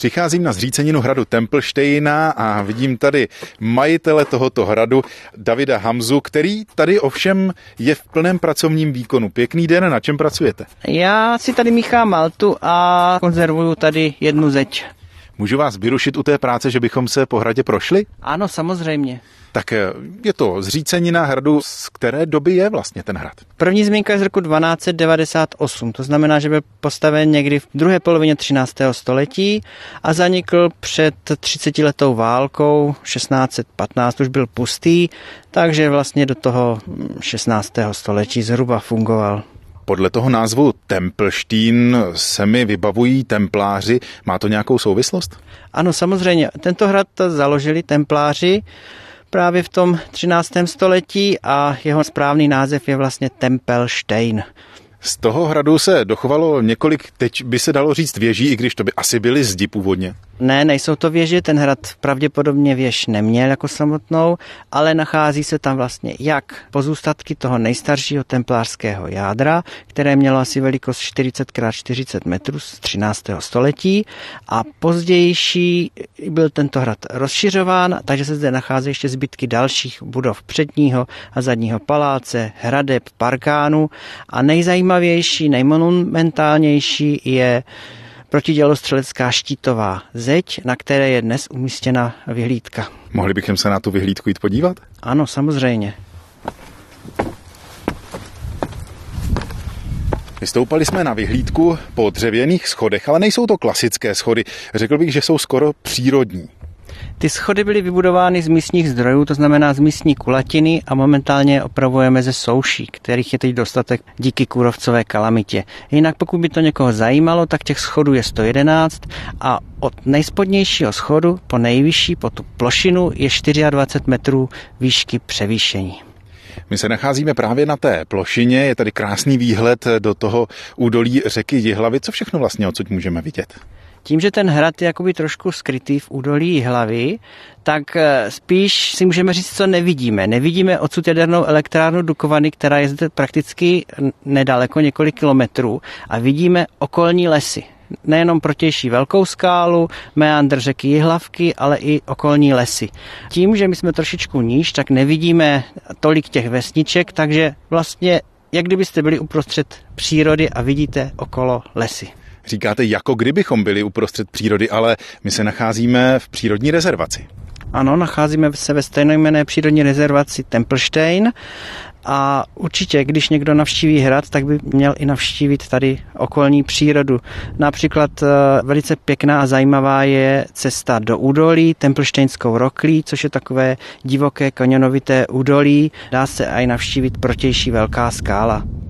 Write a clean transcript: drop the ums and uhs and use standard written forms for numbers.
Přicházím na zříceninu hradu Tempelštejna a vidím tady majitele tohoto hradu, Davida Hamzu, který tady ovšem je v plném pracovním výkonu. Pěkný den, na čem pracujete? Já si tady míchám maltu a konzervuju tady jednu zeď. Můžu vás vyrušit u té práce, že bychom se po hradě prošli? Ano, samozřejmě. Tak je to zřícenina hradu, z které doby je vlastně ten hrad? První zmínka je z roku 1298, to znamená, že byl postaven někdy v druhé polovině 13. století a zanikl před 30letou válkou, 1615 už byl pustý, takže vlastně do toho 16. století zhruba fungoval. Podle toho názvu Tempelštín se mi vybavují templáři. Má to nějakou souvislost? Ano, samozřejmě. Tento hrad založili templáři právě v tom 13. století a jeho správný název je vlastně Tempelštejn. Z toho hradu se dochovalo několik, teď by se dalo říct věží, i když to by asi byly zdi původně. Ne, nejsou to věže, ten hrad pravděpodobně věž neměl jako samotnou, ale nachází se tam vlastně jak pozůstatky toho nejstaršího templářského jádra, které mělo asi velikost 40x40 metrů z 13. století a pozdější byl tento hrad rozšiřován, takže se zde nachází ještě zbytky dalších budov předního a zadního paláce, hradeb, parkánů a nejzajímavější, nejmonumentálnější je protidělostřelecká štítová zeď, na které je dnes umístěna vyhlídka. Mohli bychom se na tu vyhlídku jít podívat? Ano, samozřejmě. Vystoupali jsme na vyhlídku po dřevěných schodech, ale nejsou to klasické schody. Řekl bych, že jsou skoro přírodní. Ty schody byly vybudovány z místních zdrojů, to znamená z místní kulatiny a momentálně opravujeme ze souší, kterých je teď dostatek díky kůrovcové kalamitě. Jinak pokud by to někoho zajímalo, tak těch schodů je 111 a od nejspodnějšího schodu po nejvyšší, po tu plošinu je 24 metrů výšky převýšení. My se nacházíme právě na té plošině, je tady krásný výhled do toho údolí řeky Jihlavy. Co všechno vlastně odsud můžeme vidět? Tím, že ten hrad je jakoby trošku skrytý v údolí Jihlavy, tak spíš si můžeme říct, co nevidíme. Nevidíme odsud jadernou elektrárnu Dukovany, která je zde prakticky nedaleko, několik kilometrů, a vidíme okolní lesy. Nejenom protější Velkou skálu, meandr řeky Jihlavky, ale i okolní lesy. Tím, že my jsme trošičku níž, tak nevidíme tolik těch vesniček, takže vlastně jak kdybyste byli uprostřed přírody a vidíte okolo lesy. Říkáte, jako kdybychom byli uprostřed přírody, ale my se nacházíme v přírodní rezervaci. Ano, nacházíme se ve stejnojmenné přírodní rezervaci Tempelštejn a určitě, když někdo navštíví hrad, tak by měl i navštívit tady okolní přírodu. Například velice pěkná a zajímavá je cesta do údolí Tempelštejnskou roklí, což je takové divoké kanionovité údolí. Dá se aj navštívit protější Velká skála.